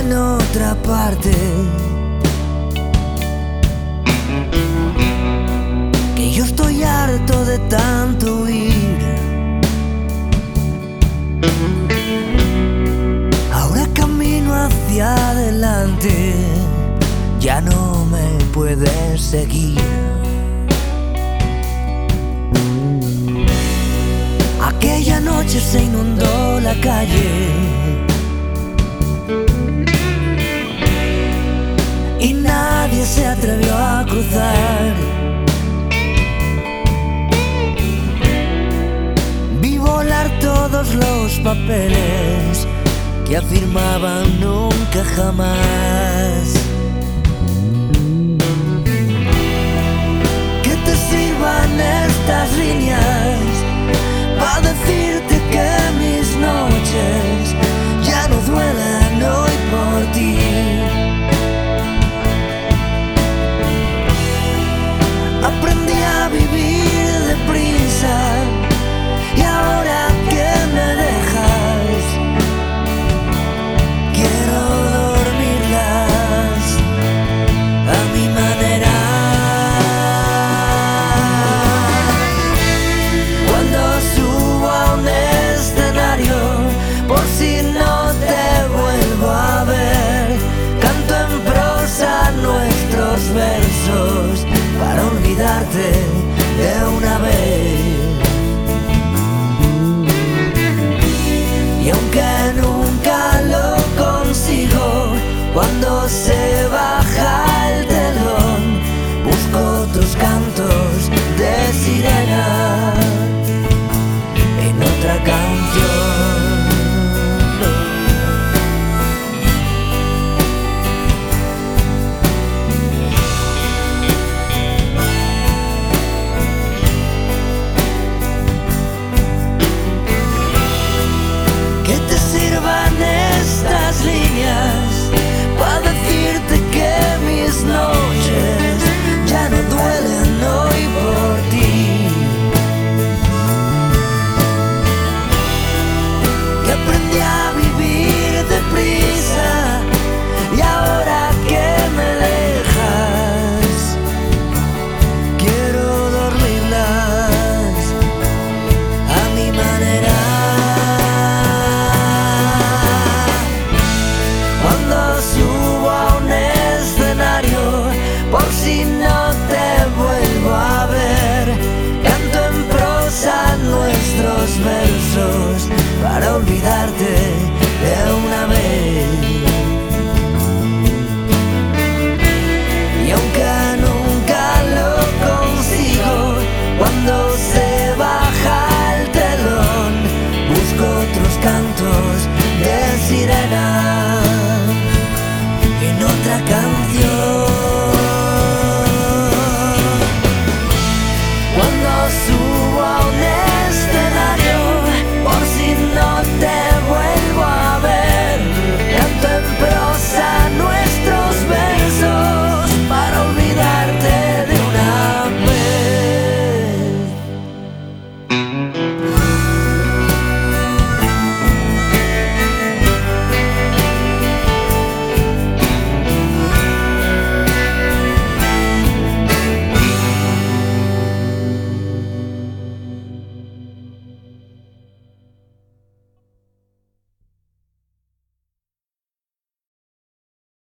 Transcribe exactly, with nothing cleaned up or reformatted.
en otra parte, que yo estoy harto de tanto huir. Ahora camino hacia adelante, ya no me puedes seguir. Aquella noche se inundó la calle y nadie se atrevió a cruzar. Vi volar todos los papeles que afirmaban nunca jamás. Que te sirvan estas líneas para decirte que mis noches ya no duelen hoy por ti. Aprendí a vivir deprisa y ahora que me dejas quiero dormirlas a mi manera. Cuando subo a un escenario, por si no te vuelvo a ver, canto en prosa nuestros versos para olvidarte de una vez. Y aunque nunca lo consigo, cuando se baja el telón, busco otros cantos de sirena en otra canción. Que te sirvan estas líneas para decirte que mis noches ya no duelen hoy por ti. Que aprendí a vivir deprisa y ahora que me dejas quiero dormirlas a mi manera. Cuando subo a un escenario, por si no te vuelvo a ver, canto en prosa nuestros versos para olvidarte de una vez. Y aunque nunca lo consigo, cuando se baja el telón, busco otros cantos de sirena